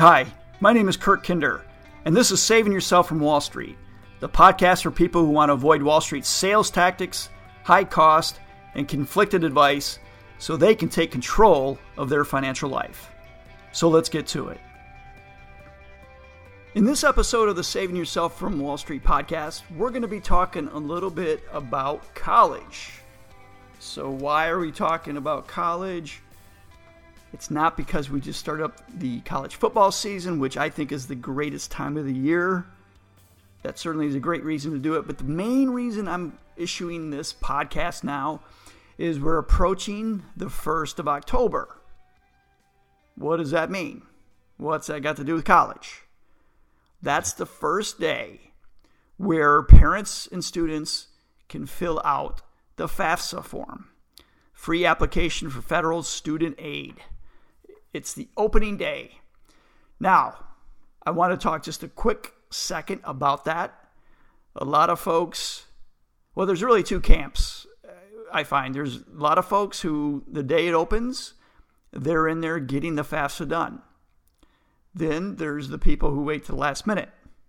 Hi, my name is Kurt Kinder, and this is Saving Yourself from Wall Street, the podcast for people who want to avoid Wall Street's sales tactics, high cost, and conflicted advice so they can take control of their financial life. So let's get to it. In this episode of the Saving Yourself from Wall Street podcast, we're going to be talking a little bit about college. So why are we talking about college? It's not because we just started up the college football season, which I think is the greatest time of the year. That certainly is a great reason to do it. But the main reason I'm issuing this podcast now is we're approaching the 1st of October. What does that mean? What's that got to do with college? That's the first day where parents and students can fill out the FAFSA form, free application for federal student aid. It's the opening day. Now, I want to talk just a quick second about that. A lot of folks, well, there's really two camps, I find. There's a lot of folks who, the day it opens, they're in there getting the FAFSA done. Then there's the people who wait to the last minute.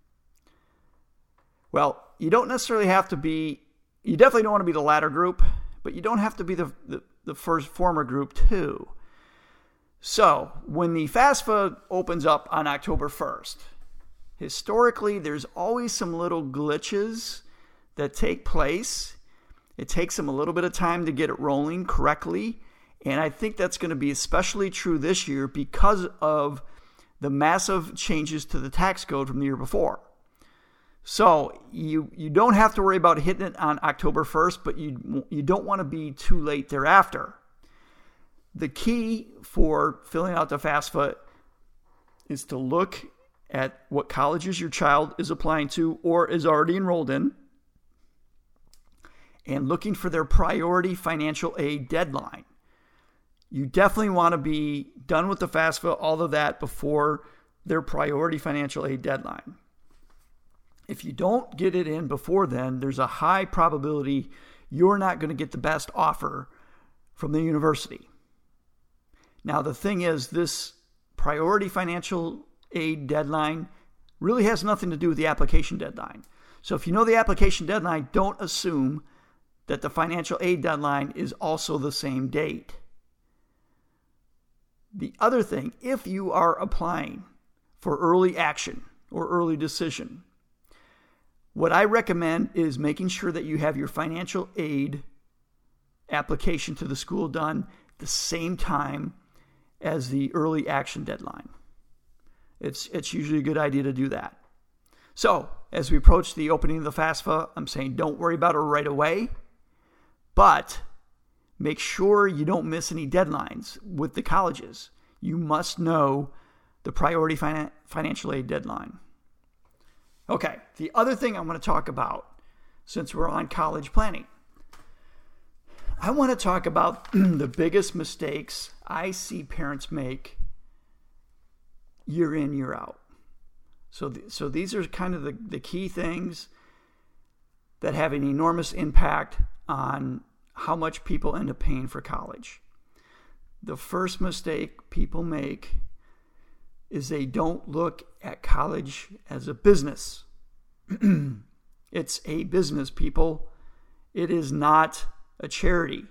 Well, you don't necessarily have to be, you definitely don't want to be the latter group, but you don't have to be the first former group too. So, when the FAFSA opens up on October 1st, historically, there's always some little glitches that take place. It takes them a little bit of time to get it rolling correctly, and I think that's going to be especially true this year because of the massive changes to the tax code from the year before. So, you don't have to worry about hitting it on October 1st, but you don't want to be too late thereafter. The key for filling out the FAFSA is to look at what colleges your child is applying to or is already enrolled in and looking for their priority financial aid deadline. You definitely want to be done with the FAFSA, all of that, before their priority financial aid deadline. If you don't get it in before then, there's a high probability you're not going to get the best offer from the university. Now, the thing is, this priority financial aid deadline really has nothing to do with the application deadline. So if you know the application deadline, don't assume that the financial aid deadline is also the same date. The other thing, if you are applying for early action or early decision, what I recommend is making sure that you have your financial aid application to the school done the same time as the early action deadline. It's usually a good idea to do that. So, as we approach the opening of the FAFSA, I'm saying don't worry about it right away, but make sure you don't miss any deadlines with the colleges. You must know the priority financial aid deadline. Okay, the other thing I want to talk about, since we're on college planning, I want to talk about the biggest mistakes I see parents make year in, year out. So these are kind of the key things that have an enormous impact on how much people end up paying for college. The first mistake people make is they don't look at college as a business. It's a business, people. It is not a charity.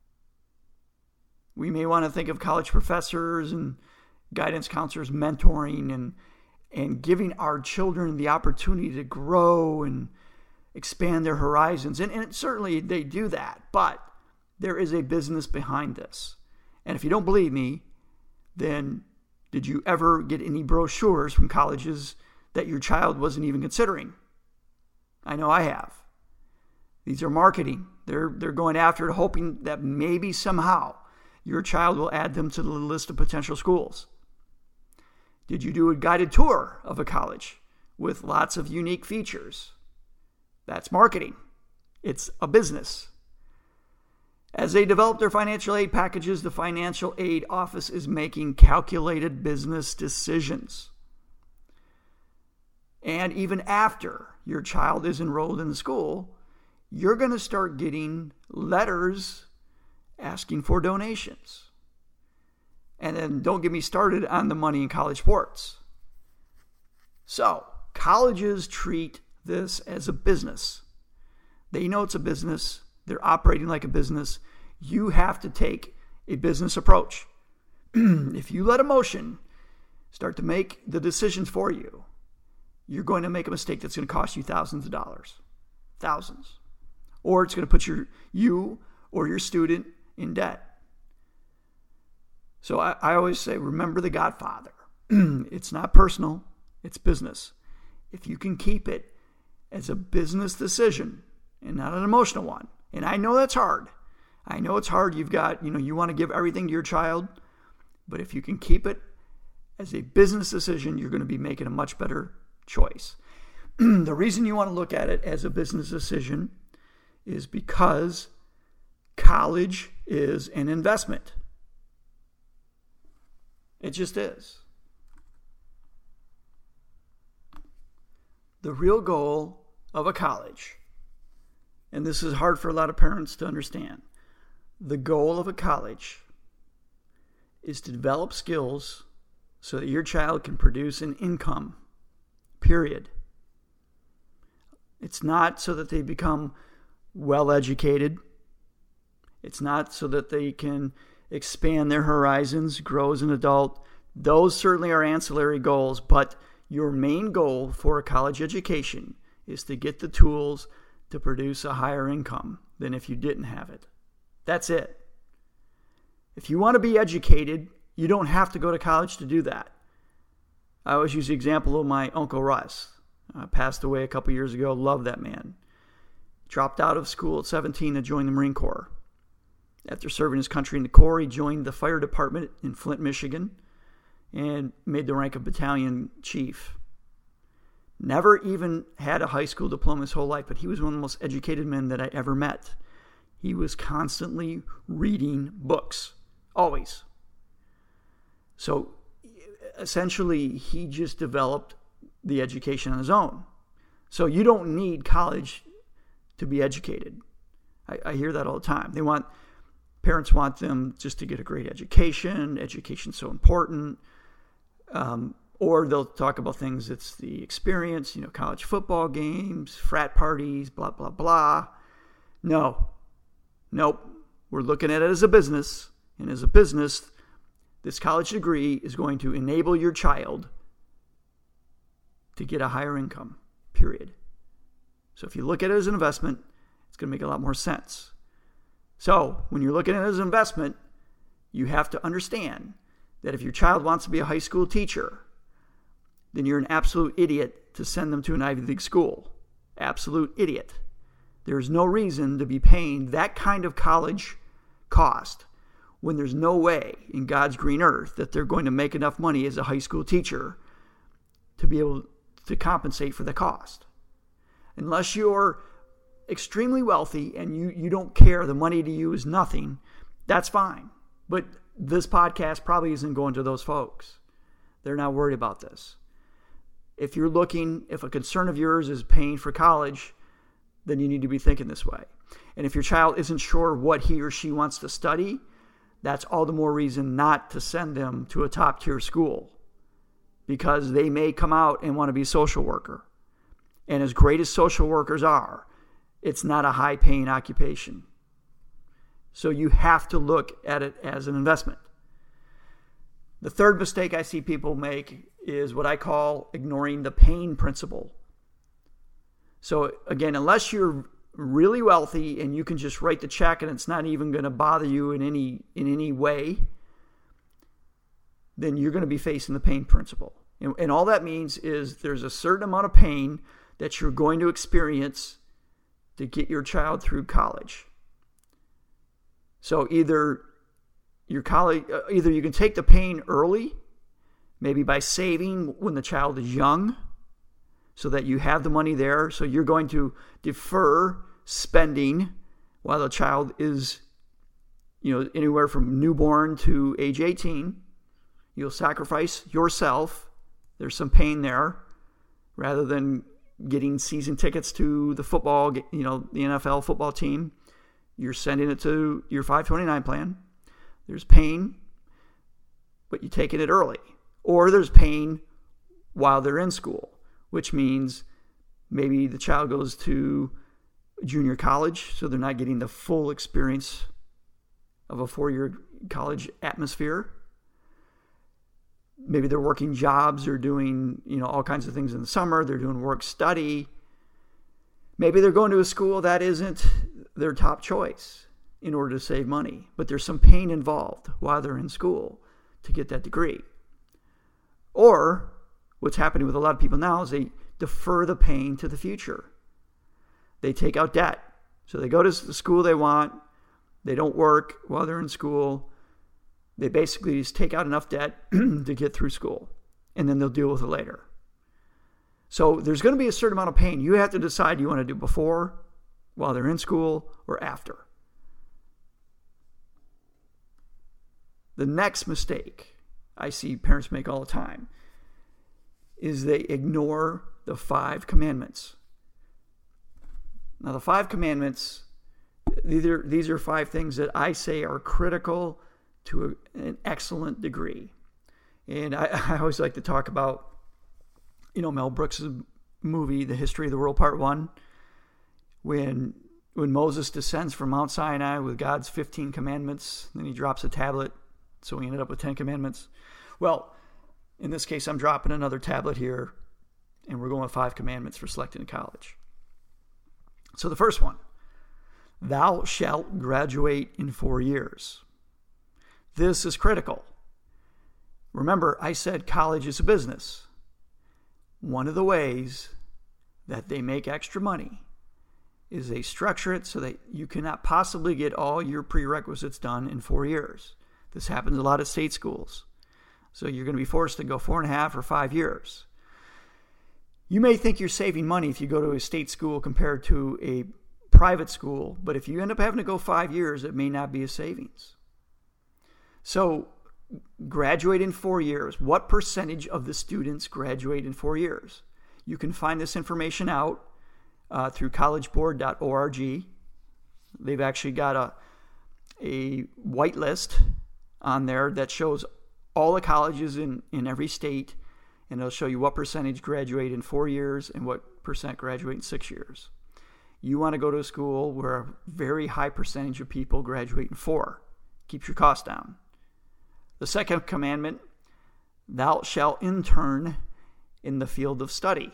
We may want to think of college professors and guidance counselors mentoring and giving our children the opportunity to grow and expand their horizons. And certainly they do that, but there is a business behind this. And if you don't believe me, then did you ever get any brochures from colleges that your child wasn't even considering? I know I have. These are marketing. They're going after it, hoping that maybe somehow your child will add them to the list of potential schools. Did you do a guided tour of a college with lots of unique features? That's marketing. It's a business. As they develop their financial aid packages, the financial aid office is making calculated business decisions. And even after your child is enrolled in the school, you're going to start getting letters asking for donations. And then don't get me started on the money in college sports. So, colleges treat this as a business. They know it's a business. They're operating like a business. You have to take a business approach. If you let emotion start to make the decisions for you, you're going to make a mistake that's going to cost you thousands of dollars. Thousands. Or it's going to put you or your student in debt. So I always say, remember the Godfather. It's not personal. It's business. If you can keep it as a business decision and not an emotional one, and I know that's hard. I know it's hard. You've got, you want to give everything to your child, but if you can keep it as a business decision, you're going to be making a much better choice. The reason you want to look at it as a business decision is because college is an investment. It just is. The real goal of a college, and this is hard for a lot of parents to understand, the goal of a college is to develop skills so that your child can produce an income, period. It's not so that they become well-educated. It's not so that they can expand their horizons, grow as an adult. Those certainly are ancillary goals, but your main goal for a college education is to get the tools to produce a higher income than if you didn't have it. That's it. If you want to be educated, you don't have to go to college to do that. I always use the example of my Uncle Russ. Passed away a couple years ago. Love that man. Dropped out of school at 17 to join the Marine Corps. After serving his country in the Corps, he joined the fire department in Flint, Michigan, and made the rank of battalion chief. Never even had a high school diploma his whole life, but he was one of the most educated men that I ever met. He was constantly reading books, always. So essentially, he just developed the education on his own. So you don't need college to be educated. I hear that all the time. Parents want them just to get a great education. Education's so important. Or they'll talk about things, it's the experience, college football games, frat parties, blah, blah, blah. Nope. We're looking at it as a business. And as a business, this college degree is going to enable your child to get a higher income, period. So if you look at it as an investment, it's going to make a lot more sense. So when you're looking at it as an investment, you have to understand that if your child wants to be a high school teacher, then you're an absolute idiot to send them to an Ivy League school. Absolute idiot. There's no reason to be paying that kind of college cost when there's no way in God's green earth that they're going to make enough money as a high school teacher to be able to compensate for the cost. Unless you're extremely wealthy and you don't care, the money to you is nothing, that's fine. But this podcast probably isn't going to those folks. They're not worried about this. If a concern of yours is paying for college, then you need to be thinking this way. And if your child isn't sure what he or she wants to study, that's all the more reason not to send them to a top-tier school, because they may come out and want to be a social worker. And as great as social workers are, it's not a high-paying occupation. So you have to look at it as an investment. The third mistake I see people make is what I call ignoring the pain principle. So again, unless you're really wealthy and you can just write the check and it's not even going to bother you in any way, then you're going to be facing the pain principle. And all that means is there's a certain amount of pain that you're going to experience to get your child through college. So either you can take the pain early, maybe by saving when the child is young, so that you have the money there. So you're going to defer spending while the child is, anywhere from newborn to age 18. You'll sacrifice yourself. There's some pain there, rather than getting season tickets to the football, the NFL football team. You're sending it to your 529 plan. There's pain, but you're taking it early. Or there's pain while they're in school. which means maybe the child goes to junior college, so they're not getting the full experience of a 4-year college atmosphere. Maybe they're working jobs or doing, all kinds of things in the summer. They're doing work study. Maybe they're going to a school that isn't their top choice in order to save money, but there's some pain involved while they're in school to get that degree. Or what's happening with a lot of people now is they defer the pain to the future. They take out debt. So they go to the school they want. They don't work while they're in school. They basically just take out enough debt to get through school, and then they'll deal with it later. So there's going to be a certain amount of pain. You have to decide you want to do before, while they're in school, or after. The next mistake I see parents make all the time is they ignore the 5 commandments. Now, the 5 commandments, these are 5 things that I say are critical to an excellent degree. And I always like to talk about, Mel Brooks' movie, The History of the World, Part 1, when Moses descends from Mount Sinai with God's 15 commandments, then he drops a tablet, so we ended up with 10 commandments. Well, in this case, I'm dropping another tablet here, and we're going with 5 commandments for selecting a college. So the first one, thou shalt graduate in 4 years. This is critical. Remember, I said college is a business. One of the ways that they make extra money is they structure it so that you cannot possibly get all your prerequisites done in 4 years. This happens a lot at state schools. So you're going to be forced to go 4.5 or 5 years. You may think you're saving money if you go to a state school compared to a private school, but if you end up having to go 5 years, it may not be a savings. So graduate in 4 years. What percentage of the students graduate in 4 years? You can find this information out through collegeboard.org. They've actually got a white list on there that shows all the colleges in every state, and it'll show you what percentage graduate in 4 years and what percent graduate in 6 years. You want to go to a school where a very high percentage of people graduate in 4. Keeps your costs down. The second commandment, thou shalt intern in the field of study.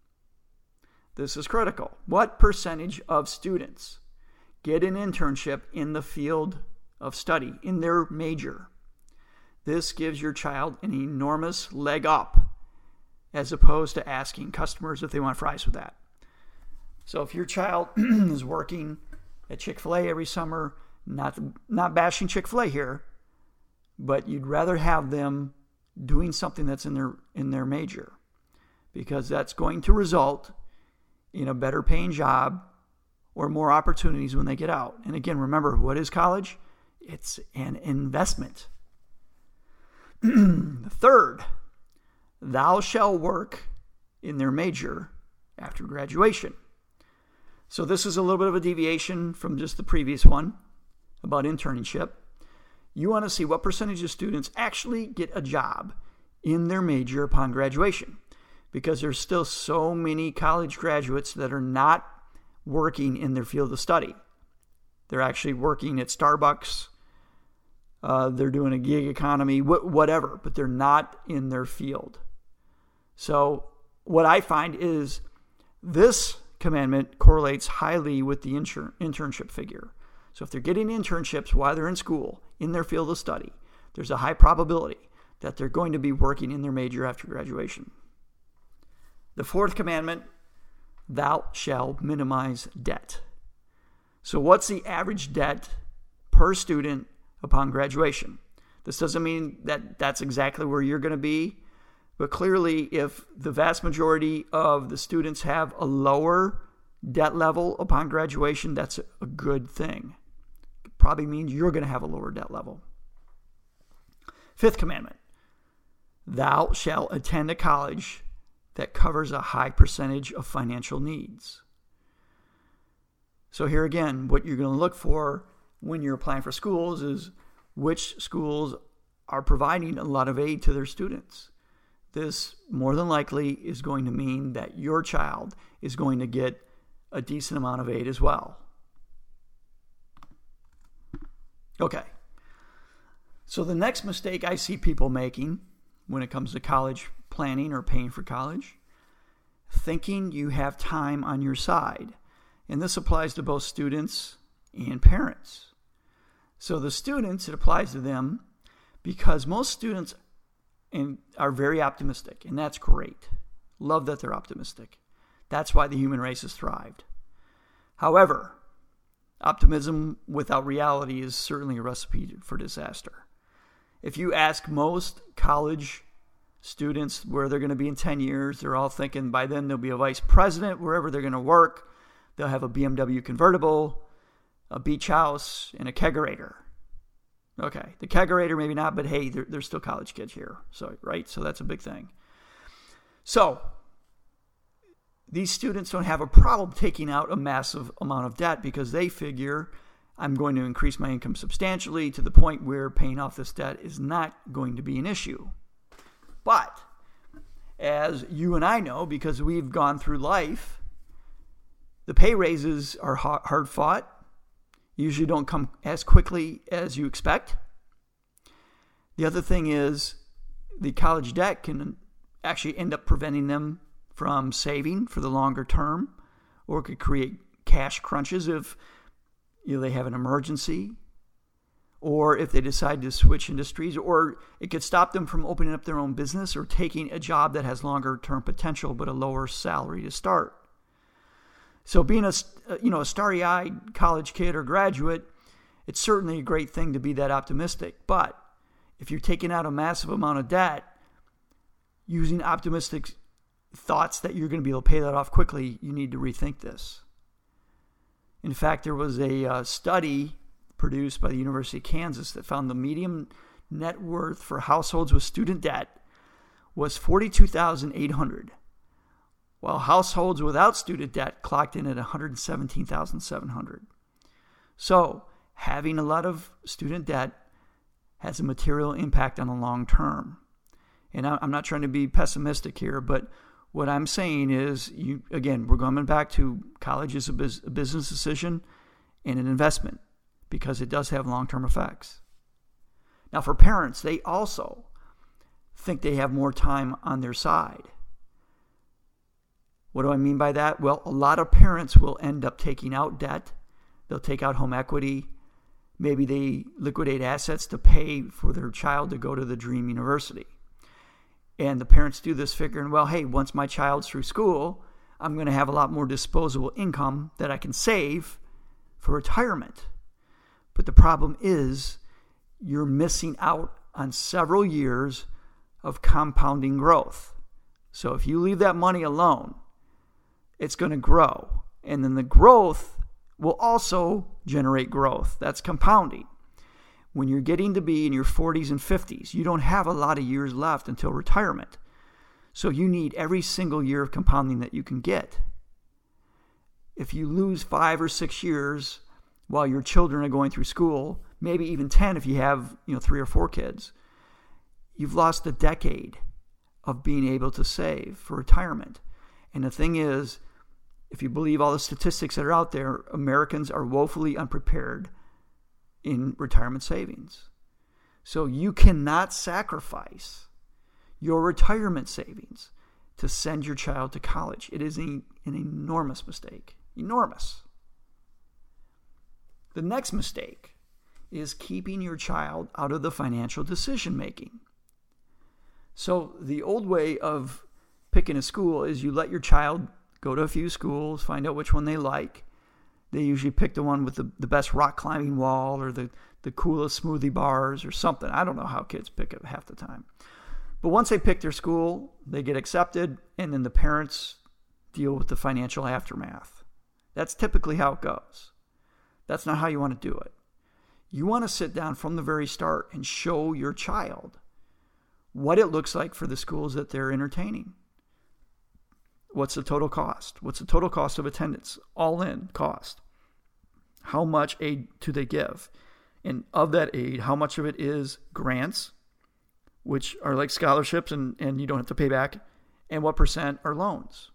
This is critical. What percentage of students get an internship in the field of study, in their major? This gives your child an enormous leg up as opposed to asking customers if they want fries with that. So if your child is working at Chick-fil-A every summer, not bashing Chick-fil-A here, but you'd rather have them doing something that's in their major, because that's going to result in a better paying job or more opportunities when they get out. And again, remember, what is college? It's an investment. The third, thou shalt work in their major after graduation. So this is a little bit of a deviation from just the previous one about internship. You want to see what percentage of students actually get a job in their major upon graduation, because there's still so many college graduates that are not working in their field of study. They're actually working at Starbucks. They're doing a gig economy, whatever, but they're not in their field. So what I find is this commandment correlates highly with the internship figure. So if they're getting internships while they're in school, in their field of study, there's a high probability that they're going to be working in their major after graduation. The fourth commandment, thou shalt minimize debt. So what's the average debt per student upon graduation? This doesn't mean that that's exactly where you're going to be, but clearly if the vast majority of the students have a lower debt level upon graduation, that's a good thing. It probably means you're going to have a lower debt level. Fifth commandment, thou shalt attend a college that covers a high percentage of financial needs. So here again, what you're going to look for when you're applying for schools is which schools are providing a lot of aid to their students. this more than likely is going to mean that your child is going to get a decent amount of aid as well. Okay. So the next mistake I see people making when it comes to college planning or paying for college, thinking you have time on your side. And this applies to both students and parents. So the students, it applies to them because most students are very optimistic, and that's great. Love that they're optimistic. That's why the human race has thrived. However, optimism without reality is certainly a recipe for disaster. If you ask most college students where they're going to be in 10 years, they're all thinking by then they'll be a vice president wherever they're going to work. They'll have a BMW convertible, a beach house, and a kegerator. Okay, the kegerator maybe not, but hey, they're still college kids here. So, right? So that's a big thing. So these students don't have a problem taking out a massive amount of debt because they figure I'm going to increase my income substantially to the point where paying off this debt is not going to be an issue. But as you and I know, because we've gone through life, the pay raises are hard fought, usually don't come as quickly as you expect. The other thing is the college debt can actually end up preventing them from saving for the longer term, or it could create cash crunches if they have an emergency, or if they decide to switch industries, or it could stop them from opening up their own business or taking a job that has longer term potential but a lower salary to start. So being a starry-eyed college kid or graduate, it's certainly a great thing to be that optimistic. But if you're taking out a massive amount of debt, using optimistic thoughts that you're going to be able to pay that off quickly, you need to rethink this. In fact, there was a study produced by the University of Kansas that found the median net worth for households with student debt was $42,800, while households without student debt clocked in at $117,700. So having a lot of student debt has a material impact on the long term. And I'm not trying to be pessimistic here, but what I'm saying is, we're going back to college is a business decision and an investment because it does have long-term effects. Now, for parents, they also think they have more time on their side. What do I mean by that? Well, a lot of parents will end up taking out debt. They'll take out home equity. Maybe they liquidate assets to pay for their child to go to the dream university. And the parents do this figuring, well, hey, once my child's through school, I'm going to have a lot more disposable income that I can save for retirement. But the problem is you're missing out on several years of compounding growth. So if you leave that money alone, it's going to grow. And then the growth will also generate growth. That's compounding. When you're getting to be in your 40s and 50s, you don't have a lot of years left until retirement. So you need every single year of compounding that you can get. If you lose 5 or 6 years while your children are going through school, maybe even 10 if you have 3 or 4 kids, you've lost a decade of being able to save for retirement. And the thing is, if you believe all the statistics that are out there, Americans are woefully unprepared in retirement savings. So you cannot sacrifice your retirement savings to send your child to college. It is an enormous mistake. Enormous. The next mistake is keeping your child out of the financial decision making. So the old way of picking a school is you let your child go to a few schools, find out which one they like. They usually pick the one with the best rock climbing wall or the coolest smoothie bars or something. I don't know how kids pick it half the time. But once they pick their school, they get accepted, and then the parents deal with the financial aftermath. That's typically how it goes. That's not how you want to do it. You want to sit down from the very start and show your child what it looks like for the schools that they're entertaining. What's the total cost? What's the total cost of attendance? All in cost. How much aid do they give? And of that aid, how much of it is grants which are like scholarships and you don't have to pay back, and what percent are loans.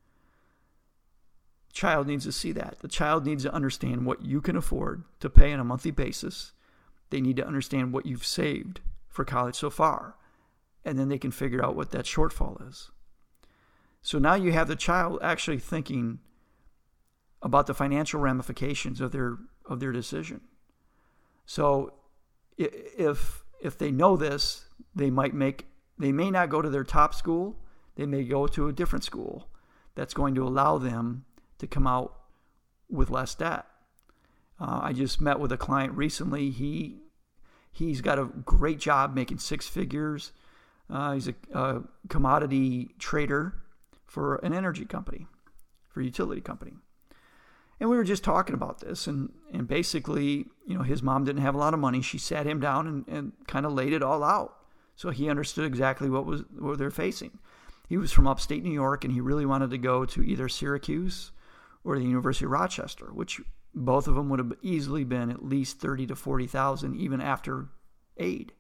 The child needs to see that. The child needs to understand what you can afford to pay on a monthly basis. They need to understand what you've saved for college so far, and then they can figure out what that shortfall is. So now you have the child actually thinking about the financial ramifications of their decision. So if they know this, they may not go to their top school. They may go to a different school that's going to allow them to come out with less debt. I just met with a client recently. He's got a great job making six figures. He's a commodity trader for an energy company, for a utility company. And we were just talking about this, and basically, his mom didn't have a lot of money. She sat him down and kind of laid it all out. So he understood exactly what they're facing. He was from upstate New York, and he really wanted to go to either Syracuse or the University of Rochester, which both of them would have easily been at least $30,000 to $40,000 even after aid.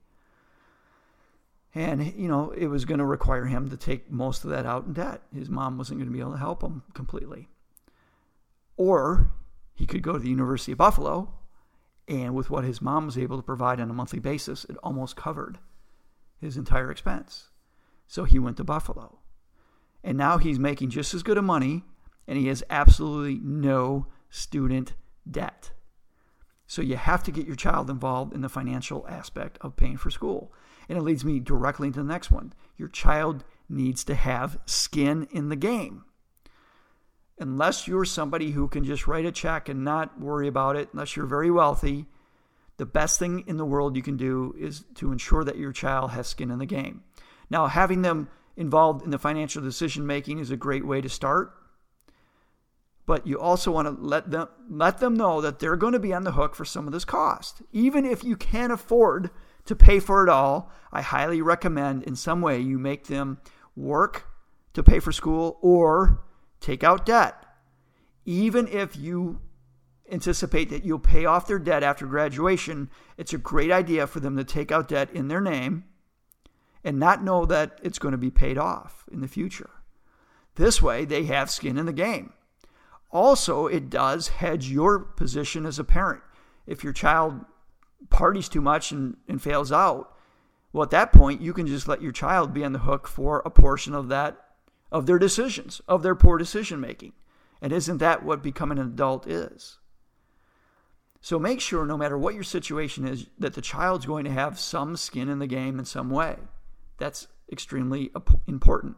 And, it was going to require him to take most of that out in debt. His mom wasn't going to be able to help him completely. Or he could go to the University of Buffalo, and with what his mom was able to provide on a monthly basis, it almost covered his entire expense. So he went to Buffalo. And now he's making just as good of money, and he has absolutely no student debt. So you have to get your child involved in the financial aspect of paying for school. And it leads me directly into the next one. Your child needs to have skin in the game. Unless you're somebody who can just write a check and not worry about it, unless you're very wealthy, the best thing in the world you can do is to ensure that your child has skin in the game. Now, having them involved in the financial decision making is a great way to start. But you also want to let them know that they're going to be on the hook for some of this cost. Even if you can't afford to pay for it all, I highly recommend in some way you make them work to pay for school or take out debt. Even if you anticipate that you'll pay off their debt after graduation, it's a great idea for them to take out debt in their name and not know that it's going to be paid off in the future. This way, they have skin in the game. Also, it does hedge your position as a parent. If your child parties too much and fails out, well, at that point, you can just let your child be on the hook for a portion of their decisions, of their poor decision making. And isn't that what becoming an adult is? So make sure, no matter what your situation is, that the child's going to have some skin in the game in some way. That's extremely important.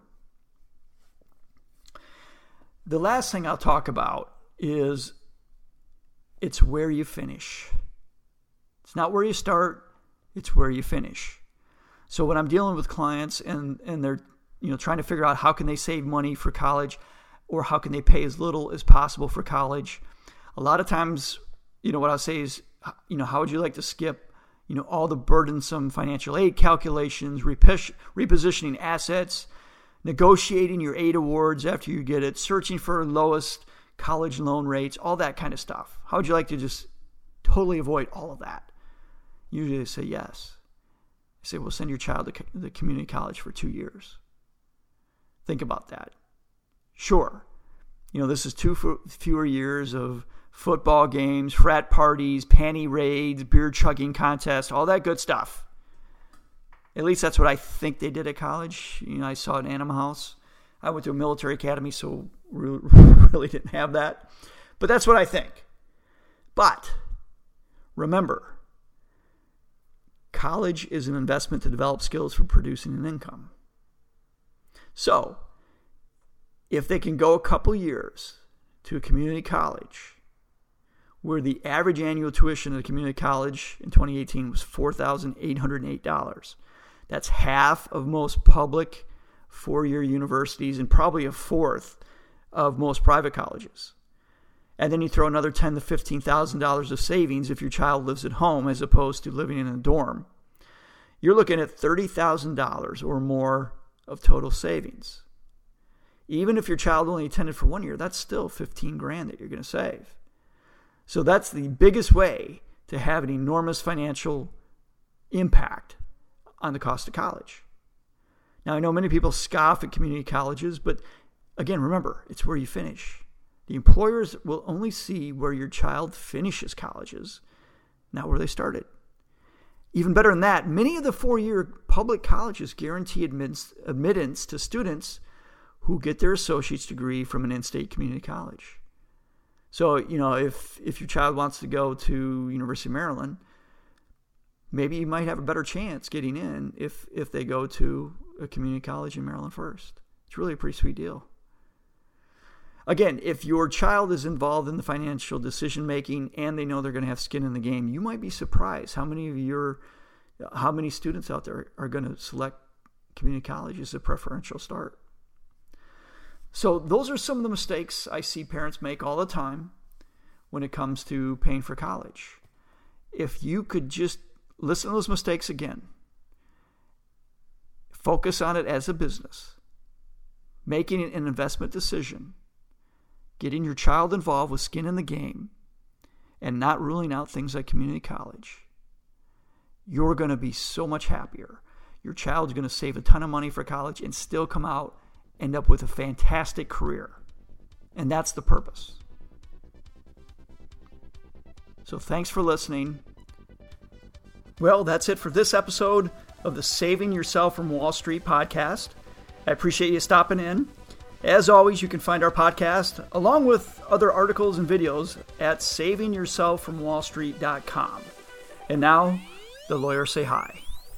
The last thing I'll talk about is it's where you finish. It's not where you start, it's where you finish. So when I'm dealing with clients and they're trying to figure out how can they save money for college or how can they pay as little as possible for college, a lot of times, what I'll say is, how would you like to skip all the burdensome financial aid calculations, repositioning assets, negotiating your aid awards after you get it, searching for lowest college loan rates, all that kind of stuff. How would you like to just totally avoid all of that? Usually they say yes. I say, well, send your child to the community college for 2 years. Think about that. Sure, this is fewer years of football games, frat parties, panty raids, beer chugging contests, all that good stuff. At least that's what I think they did at college. I saw it in Animal House. I went to a military academy, so really didn't have that. But that's what I think. But remember, college is an investment to develop skills for producing an income. So, if they can go a couple years to a community college where the average annual tuition at a community college in 2018 was $4,808, that's half of most public four-year universities and probably a fourth of most private colleges. And then you throw another $10,000 to $15,000 of savings if your child lives at home as opposed to living in a dorm. You're looking at $30,000 or more of total savings. Even if your child only attended for 1 year, that's still $15,000 that you're going to save. So that's the biggest way to have an enormous financial impact on the cost of college. Now, I know many people scoff at community colleges, but again, remember, it's where you finish. The employers will only see where your child finishes colleges, not where they started. Even better than that, many of the 4-year public colleges guarantee admittance to students who get their associate's degree from an in-state community college. So, if your child wants to go to University of Maryland, maybe you might have a better chance getting in if they go to a community college in Maryland first. It's really a pretty sweet deal. Again, if your child is involved in the financial decision making and they know they're going to have skin in the game, you might be surprised how many students out there are going to select community college as a preferential start. So those are some of the mistakes I see parents make all the time when it comes to paying for college. If you could just listen to those mistakes again, focus on it as a business, making an investment decision, getting your child involved with skin in the game, and not ruling out things like community college, you're going to be so much happier. Your child's going to save a ton of money for college and still end up with a fantastic career. And that's the purpose. So thanks for listening. Well, that's it for this episode of the Saving Yourself from Wall Street podcast. I appreciate you stopping in. As always, you can find our podcast, along with other articles and videos, at savingyourselffromwallstreet.com. And now, the lawyers say hi.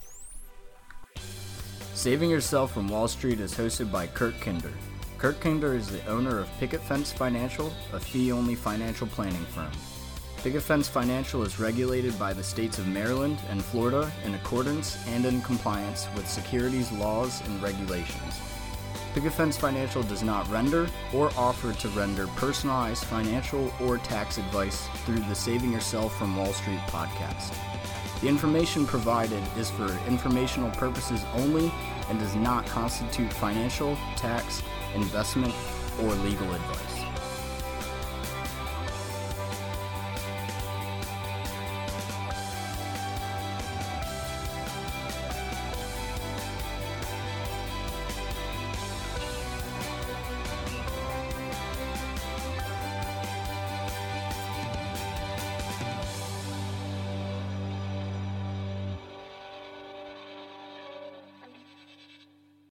Saving Yourself from Wall Street is hosted by Kurt Kinder. Kurt Kinder is the owner of Picket Fence Financial, a fee-only financial planning firm. Picket Fence Financial is regulated by the states of Maryland and Florida in accordance and in compliance with securities laws and regulations. Picket Fence Financial does not render or offer to render personalized financial or tax advice through the Saving Yourself from Wall Street podcast. The information provided is for informational purposes only and does not constitute financial, tax, investment, or legal advice.